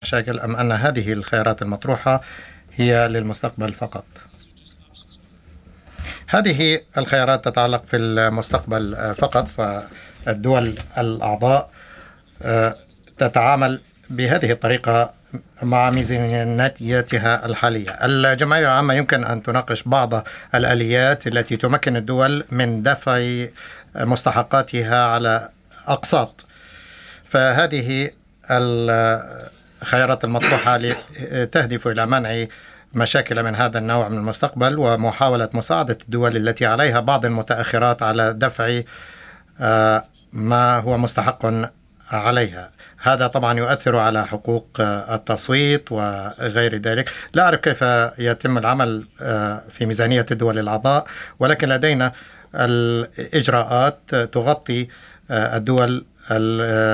مشاكل أم أن هذه الخيارات المطروحة هي للمستقبل فقط؟ هذه الخيارات تتعلق في المستقبل فقط، فالدول الأعضاء تتعامل بهذه الطريقة مع ميزانيتها الحالية. الجمعية العامة يمكن أن تناقش بعض الآليات التي تمكن الدول من دفع مستحقاتها على أقساط، فهذه الخيارات المطروحة تهدف إلى منع مشاكل من هذا النوع من المستقبل، ومحاولة مساعدة الدول التي عليها بعض المتأخرات على دفع ما هو مستحق عليها. هذا طبعا يؤثر على حقوق التصويت وغير ذلك. لا أعرف كيف يتم العمل في ميزانية الدول الأعضاء، ولكن لدينا الإجراءات تغطي الدول